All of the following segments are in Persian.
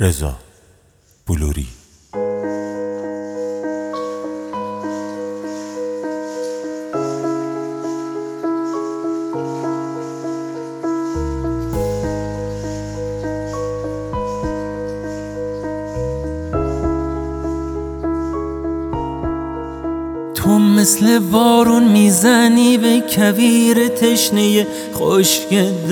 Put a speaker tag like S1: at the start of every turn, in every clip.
S1: رضا بلوری.
S2: تو مثل بارون میزنی به کویر تشنه خشک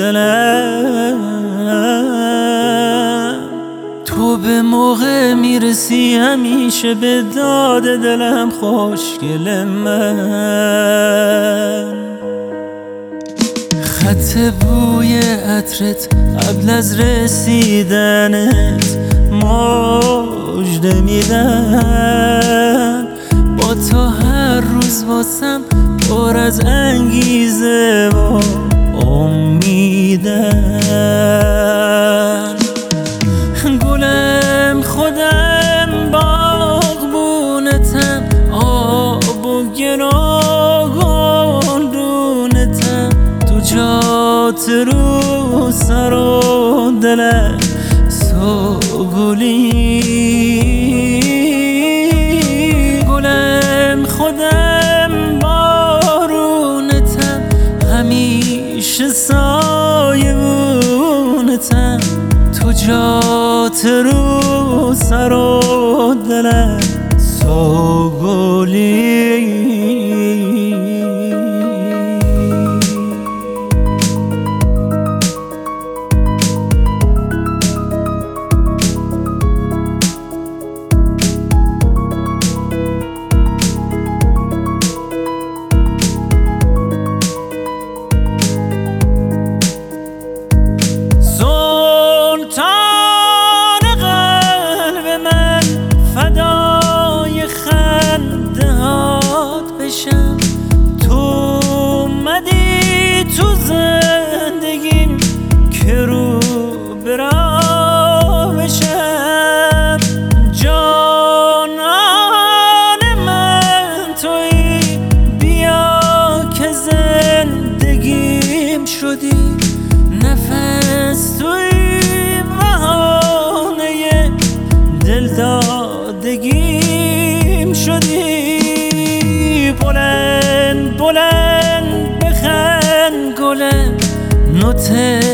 S2: دلم، تو به موقع میرسی همیشه به داد دلم خوشگل من. خط بوی عطرت قبل از رسیدنت مژده میدن، با تو هر روز واسم پر از انگیزه و امیدن. گلم خودم باغبونتم، آب و گلگونتم، تو جات رو سر و دلم سوگلی. خودم بارونتم، همیشه سایبونتم، تو جات رو سر و دلم سوگلی. تو اومدی تو زندگیم که رو برا بشم، جانان من تویی، بیا که زندگیم شدی، نفس تویی، بهانه دل دادگیم شدی. بلند بلند بخند گلم، نوت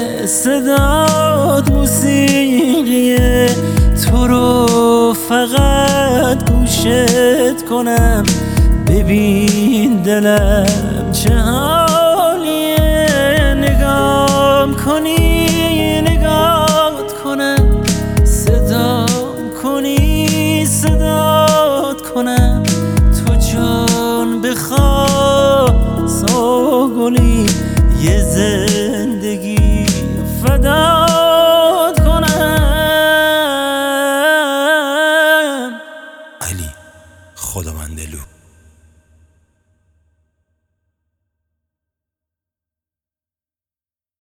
S2: صدات موسیقیه، تو رو فقط گوشت کنم، ببین دلم چه حالیه. نگام کنی نگات کنم، صدام کنی صدات کنم، تو جان بخواه سوگلی، یه زندگی فدات کنم.
S1: علی خداوندلو.